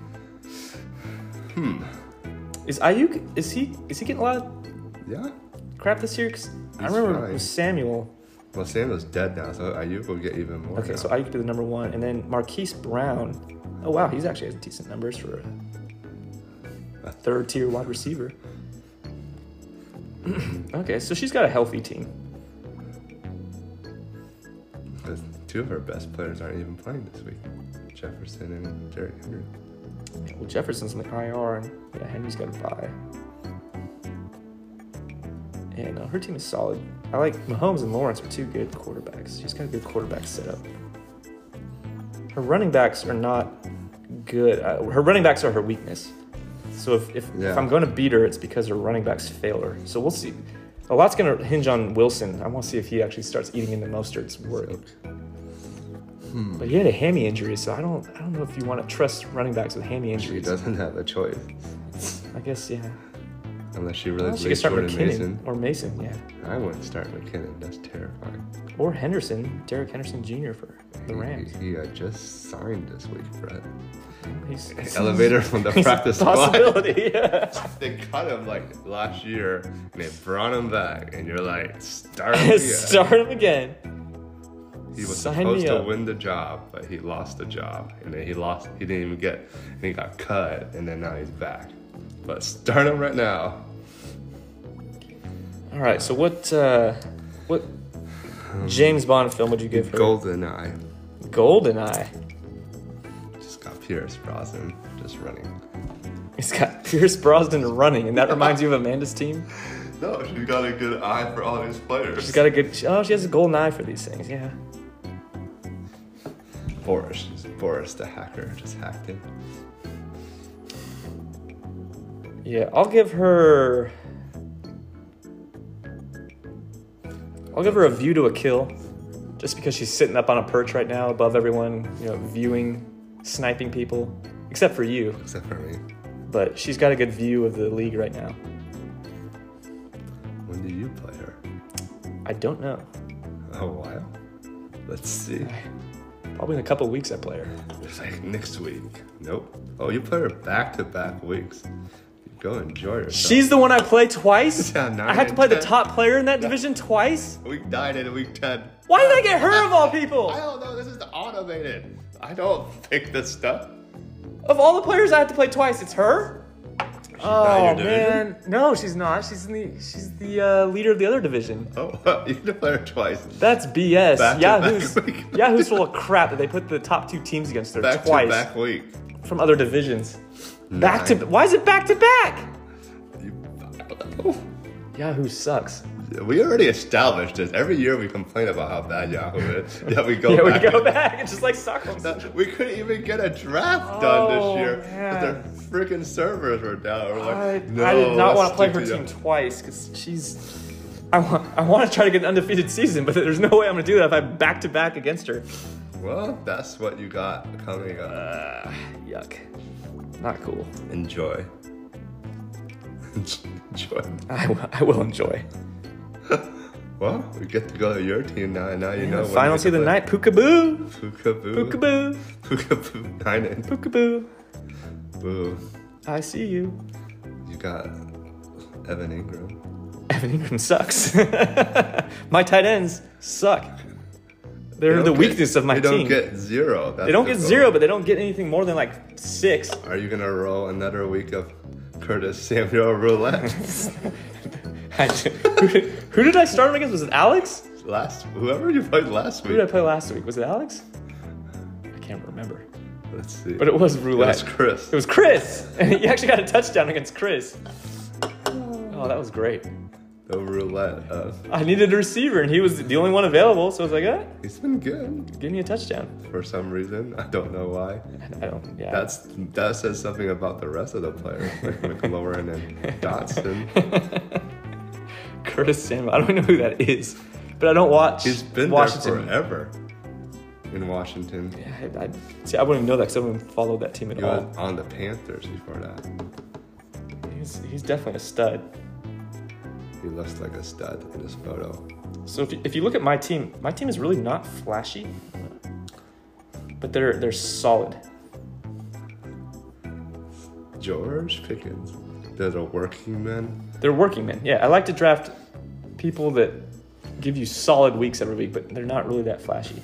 Is Ayuk? Is he getting a lot of Yeah. crap this year? 'Cause I He's remember fine. with Samuel. Well, Samuel's dead now, so Ayuk will get even more. Okay, now. so Ayuk did the number one, and then Marquise Brown. Oh wow, he's actually has decent numbers for a third tier wide receiver. Okay, so she's got a healthy team. Because 2 of her best players aren't even playing this week. Jefferson and Derrick Henry. Well, Jefferson's in the IR, and yeah, Henry's got a bye. Yeah, no, her team is solid. I like Mahomes and Lawrence are 2 good quarterbacks. She's got a good quarterback setup. Her running backs are not good. Her running backs are her weakness. So if I'm going to beat her, it's because her running backs fail her. So we'll see. A lot's going to hinge on Wilson. I want to see if he actually starts eating into Mostert's work. But he had a hammy injury, so I don't know if you want to trust running backs with hammy She injuries. doesn't have a choice. I guess, yeah. Unless she really Well, she could believes start Jordan McKinnon Mason. or Mason, yeah. I wouldn't start McKinnon. That's terrifying. Or Henderson, Derrick Henderson Jr. for the Rams. He just signed this week, Brett. He's Elevator from the he's practice a squad. possibility. Yeah. They cut him like last year, and they brought him back, and you're like, start him again. Start him again. He was Sign supposed me to up. win the job, but he lost the job, and then he didn't even get, and he got cut, and then now he's back. But start him right now. All right. So what James Bond film would you give her? GoldenEye. GoldenEye. Just got Pierce Brosnan just running. It's got Pierce Brosnan running, and that reminds you of Amanda's team. No, she's got a good eye for all these players. She's got a good. Oh, she has a golden eye for these things. Yeah. Boris the hacker just hacked him. Yeah, I'll give her a View to a Kill, just because she's sitting up on a perch right now above everyone, viewing, sniping people, except for you. Except for me. But she's got a good view of the league right now. When do you play her? I don't know. A while? Let's see. Probably in a couple of weeks I play her. It's like next week. Nope. Oh, you play her back-to-back weeks. Go enjoy yourself. She's the one I play twice? Yeah, 9 I have to and play the 10. top player in that division twice? Week 9 and week 10. Why did I get her of all people? I don't know. This is automated. I don't pick this stuff. Of all the players I have to play twice, it's her? not Oh your division? man, no, she's not. She's the leader of the other division. Oh, you can play her twice. That's BS. Back-to-back week. Yahoo's full of crap that they put the top 2 teams against her twice Back week. from other divisions. Nine. Why is it back to back? You- Yahoo sucks. We already established this. Every year we complain about how bad Yahoo is. Yeah, we go Yeah, back. we go back. It's just like Stockholm. We couldn't even get a draft done this Oh, year. man. Their freaking servers were down. We're like, I no, did not let's want to play stick her to team Yahoo. twice because she's. I want to try to get an undefeated season, but there's no way I'm going to do that if I'm back to back against her. Well, that's what you got coming up. Yuck. Not cool. Enjoy. Enjoy. I will enjoy. Well, we get to go to your team now, and now you know. when Final you team of the play. night, Pookaboo. Pookaboo. Pookaboo. Pookaboo. 9 and Pookaboo. boo. I see you. You got Evan Ingram. Evan Ingram sucks. My tight ends suck. They're They the don't weakness of my They team. don't get 0. That's They don't the get goal. 0, but they don't get anything more than like 6. Are you gonna roll another week of Curtis Samuel roulette? Who did I start him against? Was it Alex? Whoever you played last Who did I week. play last week? Was it Alex? I can't remember. Let's see. But it was roulette. That's Chris. It was Chris. And he actually got a touchdown against Chris. Oh, that was great. The roulette. I needed a receiver, and he was the only one available. So I was like, He's been good give me a touchdown. for some reason. I don't know why. I don't, yeah. That says something about the rest of the players, like McLaurin and Dotson. Curtis Samuel. I don't even know who that is. But I don't watch He's been Washington. there forever in Washington. Yeah, see, I wouldn't even know that because I wouldn't even follow that team at He all. was on the Panthers before that. He's definitely a stud. He looks like a stud in this photo. So if you look at my team is really not flashy, but they're solid. George Pickens. They're the working men. They're working men. Yeah, I like to draft people that give you solid weeks every week, but they're not really that flashy.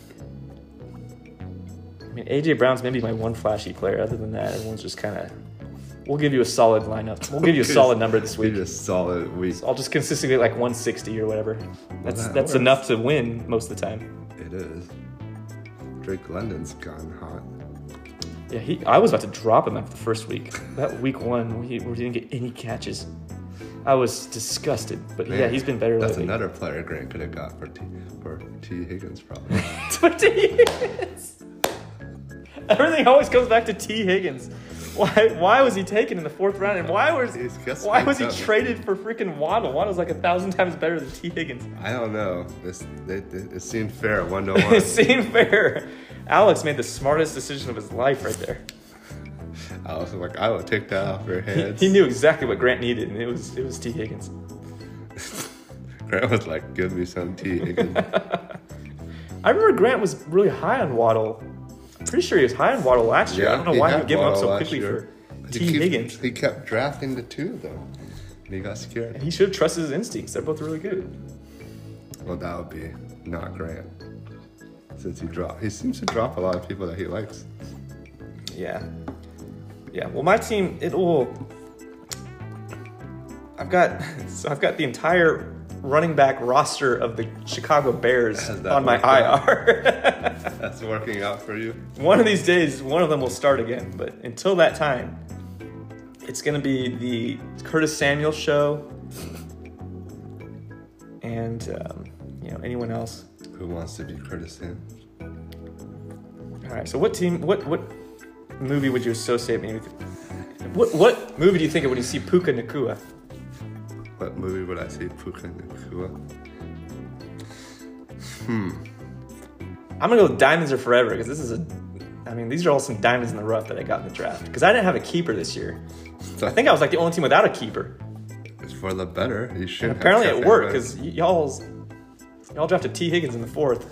I mean, AJ Brown's maybe my one flashy player. Other than that, everyone's just kind of. We'll give you a solid lineup. We'll give you a solid number this week. He's a solid week. I'll just consistently get like 160 or whatever. That's works. enough to win most of the time. It is. Drake London's gone hot. Yeah, I was about to drop him after the first week. That week 1, where he didn't get any catches. I was disgusted. But yeah, Man, he's been better That's lately. another player Grant could have got for T. Higgins, probably. 20 years. Everything always comes back to T. Higgins. Why was he taken in the 4th round? And why was he traded for freaking Waddle? Waddle's like 1,000 times better than T. Higgins. I don't know. It seemed fair, 1-1. It seemed fair. Alex made the smartest decision of his life right there. I was like, I would take that off your hands. He knew exactly what Grant needed, and it was T. Higgins. Grant was like, give me some T. Higgins. I remember Grant was really high on Waddle. I'm pretty sure he was high on Waddle last year. I don't know why he gave him up so quickly for T. Higgins. He kept drafting the 2, though. And he got scared. And he should have trusted his instincts. They're both really good. Well, that would be not Grant. Since he seems to drop a lot of people that he likes. Yeah. Yeah. Well, my team, I've got the entire running back roster of the Chicago Bears on my IR. That's working out for you. One of these days, one of them will start again. But until that time, it's going to be the Curtis Samuel show and, anyone else. Who wants to be Curtis Samuel? All right. So what movie would you associate me with? What movie do you think of when you see Puka Nacua? What movie would I see Puka Nacua? I'm gonna go with Diamonds Are Forever because these are all some diamonds in the rough that I got in the draft. Because I didn't have a keeper this year. I think I was like the only team without a keeper. It's for the better. You should. And apparently it worked because y'all drafted T. Higgins in the 4th.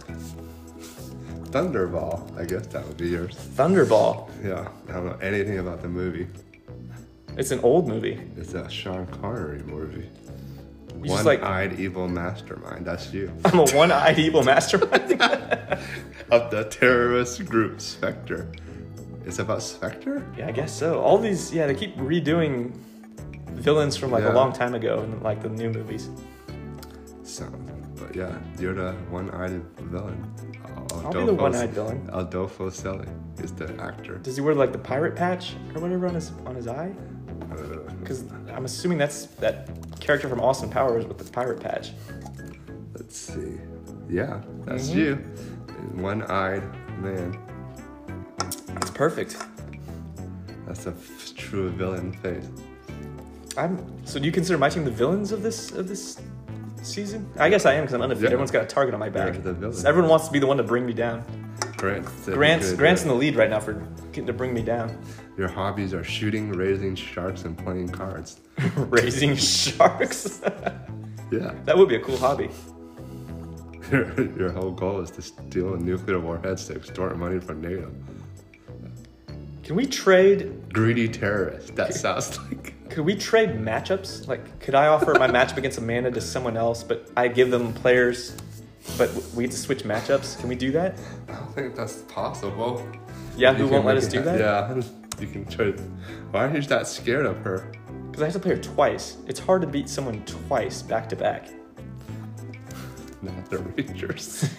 Thunderball. I guess that would be yours. Thunderball. Yeah. I don't know anything about the movie. It's an old movie. It's a Sean Connery movie. just like- One-eyed evil mastermind. That's you. I'm a one-eyed evil mastermind. Of the terrorist group Spectre. It's about Spectre? Yeah, I guess so. All these, they keep redoing villains from like a Yeah. long time ago in like the new movies. But yeah, you're the one-eyed villain. I'll be the one-eyed villain. Adolfo Celi is the actor. Does he wear like the pirate patch or whatever on his eye? Because I'm assuming that's that character from Austin Powers with the pirate patch. Let's see. Yeah, that's Mm-hmm. you. One-eyed man. That's perfect. That's a true villain face. So do you consider my team the villains of this season? I guess I am because I'm undefeated. Yeah. Everyone's got a target on my back. You're the villain. So everyone wants to be the one to bring me down. Grant's in the lead right now for getting to bring me down. Your hobbies are shooting, raising sharks, and playing cards. Raising sharks. Yeah. That would be a cool hobby. Your whole goal is to steal nuclear warheads to extort money from NATO. Can we trade? Greedy terrorist. That sounds like. Could we trade matchups? Like, could I offer my matchup against Amanda to someone else, but I give them players, but we get to switch matchups? Can we do that? I don't think that's possible. Yahoo You won't can let make us it do that? Yeah, you can try. Why are you that scared of her? Because I have to play her twice. It's hard to beat someone twice back to back. Not the Rangers.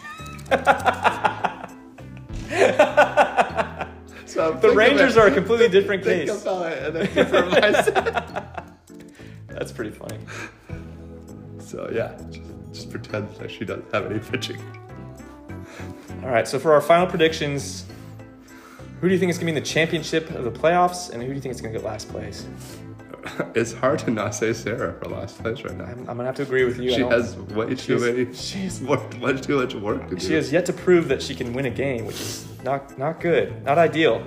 So The Rangers are a completely different think case. about it and then different mindset. That's pretty funny. So yeah, just pretend like she doesn't have any pitching. All right, so for our final predictions, who do you think is going to be in the championship of the playoffs, and who do you think is going to get last place? It's hard to not say Sarah for last place right now. I'm going to have to agree with you. She has way too many. Much too much work to do. She has yet to prove that she can win a game, which is not good, not ideal.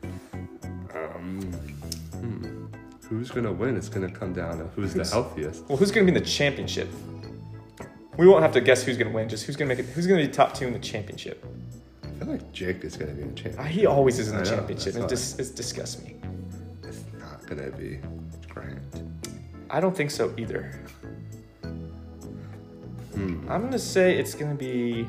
Who's gonna win? It's gonna come down to who's the healthiest. Well, who's going to be in the championship? We won't have to guess who's going to win. Just who's going to make it. Who's going to be top 2 in the championship? I feel like Jake is gonna be in the championship. He always is in the I know, championship. that's It disgusts me. It's not gonna be Grant. I don't think so either. I'm going to say it's going to be.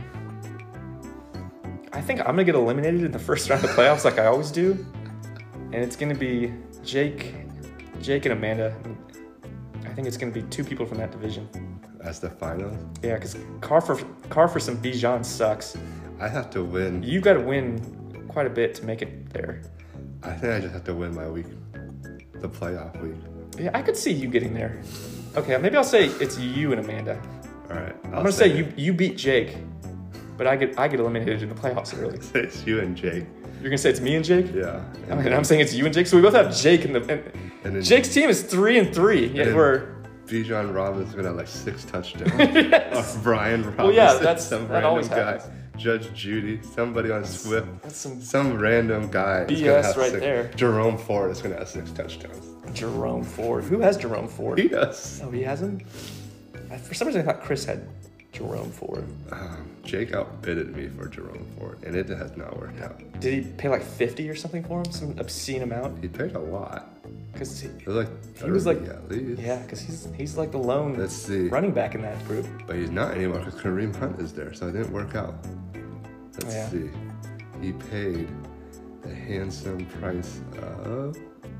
I think I'm going to get eliminated in the first round of the playoffs like I always do. And it's going to be Jake and Amanda. I think it's going to be 2 people from that division. That's the finals. Yeah, because Car for some Bijan sucks. I have to win. You got to win quite a bit to make it there. I think I just have to win my week, the playoff week. Yeah, I could see you getting there. Okay, maybe I'll say it's you and Amanda. All right. I'm gonna say you beat Jake, but I get eliminated in the playoffs early. It's you and Jake. You're gonna say it's me and Jake? Yeah. And I'm saying it's you and Jake. So we both have Jake and And then Jake's team is 3-3. Yeah, then- we're Bijan Robinson's gonna have like 6 touchdowns. Or Brian Robinson. Well, yeah, that's- some that random always guy. happens. Judge Judy, somebody on Swift. that's some Some random guy is BS gonna have right 6. there. Jerome Ford is gonna have 6 touchdowns. Jerome Ford. Who has Jerome Ford? He does. Oh, he has him? For some reason, I thought Chris had Jerome Ford. Jake outbidded me for Jerome Ford, and it has not worked out. Did he pay like 50 or something for him? Some obscene amount? He paid a lot. Because It was like 30 he was like, at least. yeah, because he's like the lone Let's see. running back in that group. But he's not anymore because Kareem Hunt is there, so it didn't work out. Let's Yeah. see. He paid a handsome price of.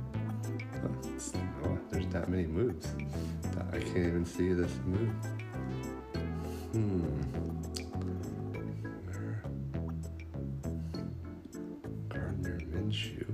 Oh, there's that many moves. I can't even see this move. Gardner Minshew.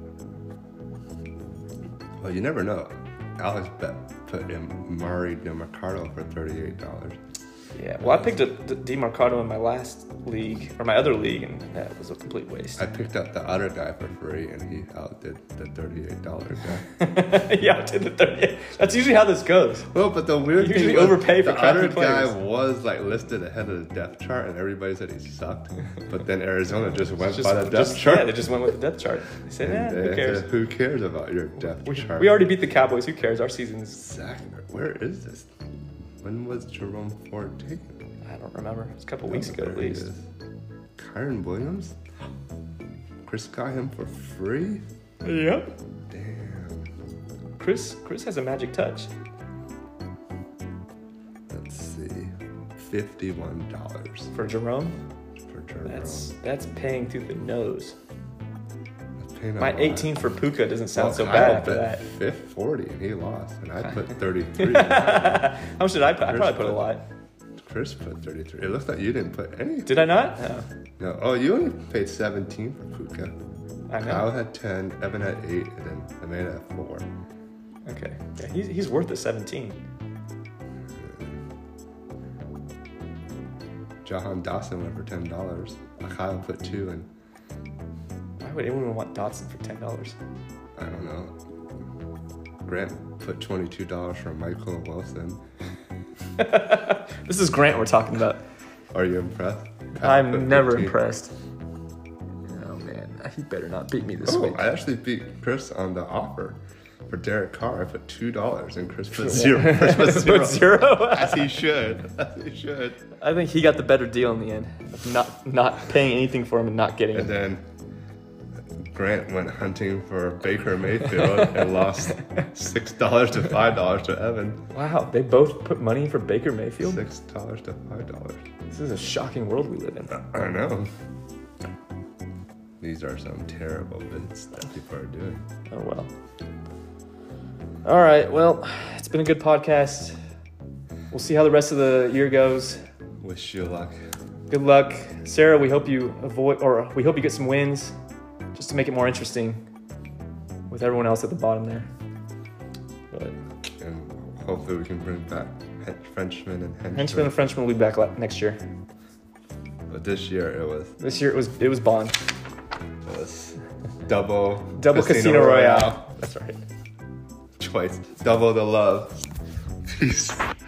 Well, you never know. Alex put in Murray DeMarcado for $38. Yeah, well, I picked up DeMarcado in my last league, or my other league, and that was a complete waste. I picked up the other guy for free, and he outdid the $38 guy. Yeah, I did the 38. That's usually how this goes. Well, but the weird You thing usually was overpay for the crappy other players. guy was like listed ahead of the depth chart, and everybody said he sucked. But then Arizona just went by the depth chart. Yeah, they just went with the depth chart. They said, And who they cares? said, who cares about your depth chart? We already beat the Cowboys. Who cares? Our season's... Zach, where is this? When was Jerome Ford taken? I don't remember. It's a couple weeks ago There at he least. is. Kyron Williams? Chris got him for free? Yep. Damn. Chris has a magic touch. Let's see. $51 For Jerome, for Jerome. that's paying through the nose. That's paying a My lot. 18 for Puka doesn't sound so Kyle bad after bet that. 40 and he lost, and I put 33. How much did I put? I Chris probably put a put- lot. Chris put 33. It looks like you didn't put any. Did I not? No. No. Oh, you only paid 17 for Puka. I know. Kyle had 10, Evan had 8, and then Amanda had 4. Okay. Yeah, he's worth the 17. Jahan Dawson went for $10. Kyle put 2, and Why would anyone want Dotson for $10? I don't know. Grant put $22 for Michael Wilson. This is Grant we're talking about. Are you impressed? Kyle put I'm never 15. impressed. Oh man, he better not beat me this Oh, week. I actually beat Chris on the offer for Derek Carr. I put $2 and Chris put 0. Chris put 0. Put 0? As he should. As he should. I think he got the better deal in the end. Of not paying anything for him and not getting And him. then Grant went hunting for Baker Mayfield and lost $6 to $5 to Evan. Wow, they both put money for Baker Mayfield? $6 to $5. This is a shocking world we live in. I know. These are some terrible bits that people are doing. Oh well. All right, well, it's been a good podcast. We'll see how the rest of the year goes. Wish you luck. Good luck, Sarah. We hope you we hope you get some wins, just to make it more interesting with everyone else at the bottom there. But And hopefully we can bring back Frenchman and Henchman and Frenchman will be back next year. But this year it was This year it was Bond. double Casino Royale. That's right. Twice. Double the love. Peace.